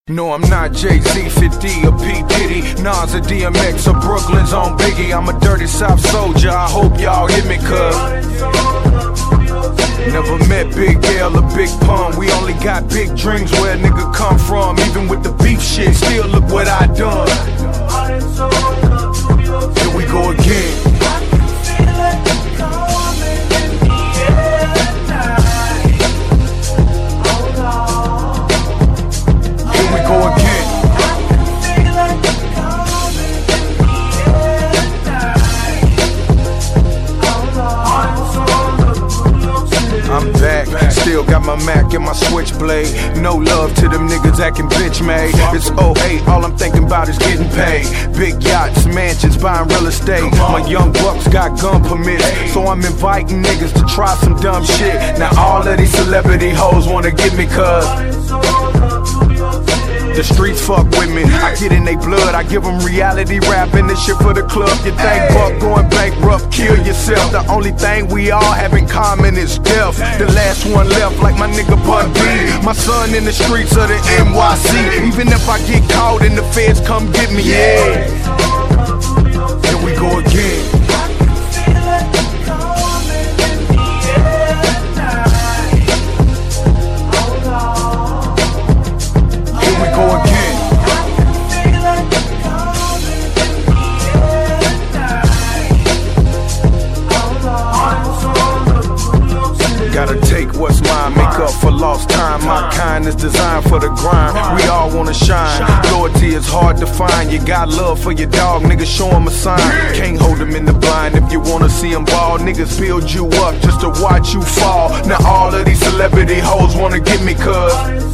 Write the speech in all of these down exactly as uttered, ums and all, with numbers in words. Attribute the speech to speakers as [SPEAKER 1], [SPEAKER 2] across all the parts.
[SPEAKER 1] No, I'm not Jay-Z, fifty or P. Diddy, Nas or D M X or Brooklyn's on Biggie. I'm a dirty South soldier, I hope y'all hear me, cuz never met Big L or Big Pun. We only got big dreams where a nigga come from. Even with the beef shit, still look what I done. Here we go again. I'm back, still got my Mac and my switchblade. No love to them niggas acting bitch made. It's oh eight, all I'm thinking about is getting paid. Big yachts, mansions, buying real estate. My young bucks got gun permits, so I'm inviting niggas to try some dumb shit. Now all of these celebrity hoes wanna get me, cuz the streets fuck with me. I get in they blood, I give them reality rap and this shit for the club. You think Buck going bankrupt, kill yourself. The only thing we all have in common is death. The last one left like my nigga Bun B. My son in the streets of the N Y C. Even if I get caught and the feds come get me, yeah. Here we go again. Gotta take what's mine, make up for lost time. My kind is designed for the grind. We all wanna shine. Loyalty is hard to find. You got love for your dog, nigga, show him a sign. Can't hold him in the blind if you wanna see him ball. Niggas build you up just to watch you fall. Now all of these celebrity hoes wanna get me, cuz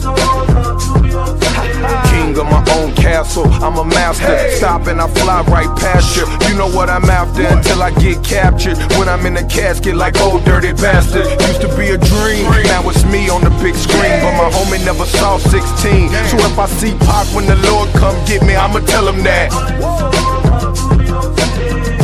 [SPEAKER 1] king of my own castle, I'm a master. Stop and I fly right past you. You know what I'm after until I get captured. When I'm in a casket like old dirty bastard. Used to be a dream, now it's me on the big screen. But my homie never saw sixteen. So if I see Pac when the Lord come get me, I'ma tell him that